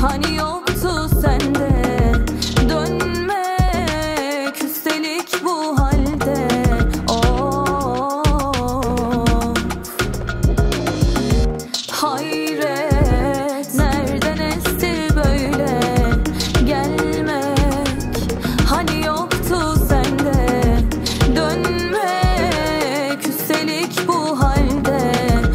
Hani yoktu sende dönmek, üstelik bu halde. Hayret, nereden esti böyle gelmek? Hani yoktu sende dönmek, üstelik bu halde.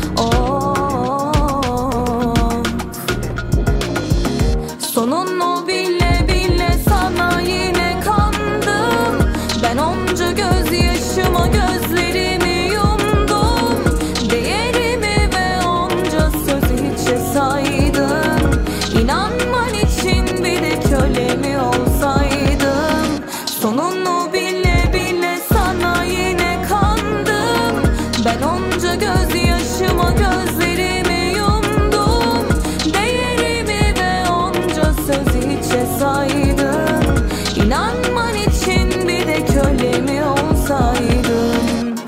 Sonun o bile bile sana yine kandım. Ben onca gözyaşıma gözlerimi yumdum. Değerimi ve onca sözü hiçe saydım. İnanman için bir de köle mi olsaydım? Sonun o bile bile sana yine kandım. Ben onca gözyaşıma gözlerimi yumdum. Değerimi ve onca sözü hiçe saydım. İnanman için bir de köle mi olsaydım?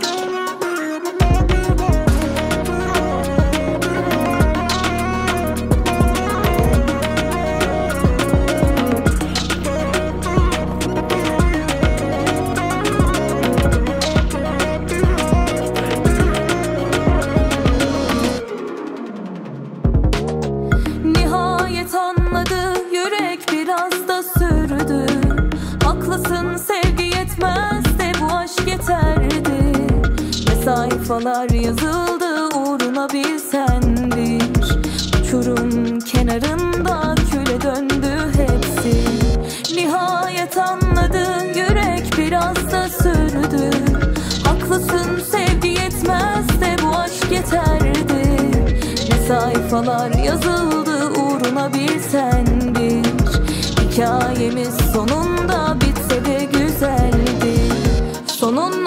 Nihayet anladı yürek, biraz da sürdü. Haklısın, sevgi yetmez de bu aşk yeterdi. Ve sayfalar yazıldı uğruna bilsen bir. Uçurum kenarında küle döndü hepsi. Nihayet anladı yürek, biraz da sürdü. Haklısın, sevgi yetmez de bu aşk yeterdi. Ne sayfalar yazıldı uğruna bilsen bir. Hikayemiz sonunda bitse de güzeldi. Sonunda